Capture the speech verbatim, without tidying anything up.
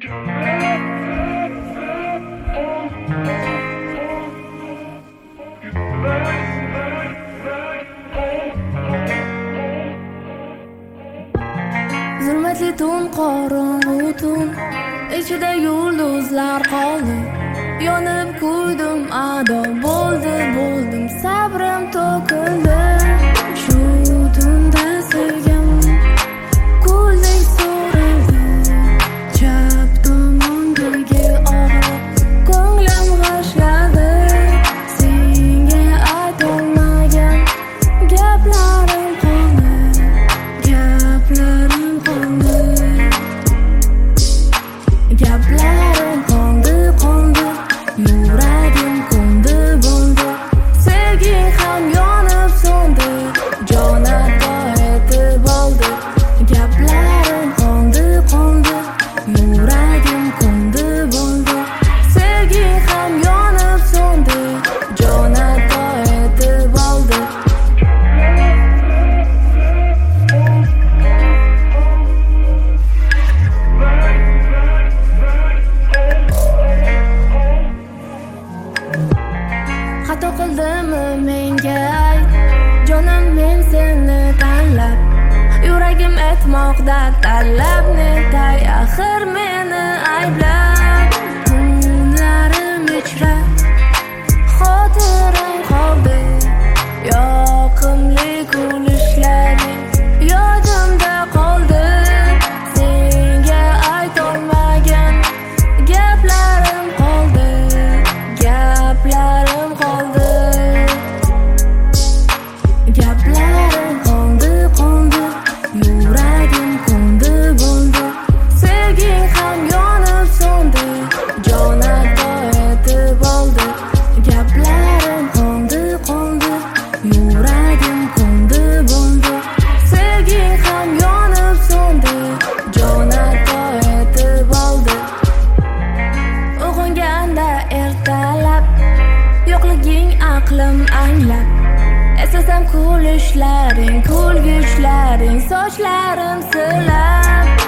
Zulmatli tun, qorong'u tun, ichida yulduzlar qoldi. Yonib kuydim, ado bo'ldi, bo'ldim, sabrim to'kildi. Shu tunda sevgim ko'ldek so'raldi. Chap tomondagi og'riq ko'nglim g'ashladi. Senga aytolmagan gaplarim qoldi, gaplarim qoldi, gaplarim qoldi, qoldi. Yuragim ko'ndi, bo'ldi, sevging ham yonib so'ndi, jonatda etib oldi. Gaplarim qoldi, qoldi, yuragim ko'ndi, bo'ldi, sevging ham yonib so'ndi, jonatda etib oldi. Xato qildimmi menga ayt, jonim, men seni tanlab, yuragim etmoqda talab, netay axir meni ayblab. Kunlarim ichra xotirang qoldi, yoqimli kulishlaring yodimda qoldi. Senga aytolmagan gaplarim qoldi, gaplarim qoldi, gaplarim qoldi, qoldi. Yuragim ko'ndi, bo'ldi, sevging ham yonib so'ndi, jonatda etib oldi. Gaplarim qoldi, qoldi, yuragim ko'ndi, bo'ldi, sevging ham yonib so'ndi, jonatda etib oldi. Uyg'onganda ertalab, yo'qliging aqlim anglab, eslasam kulishlaring, kulgichlaring, sochlarim silab.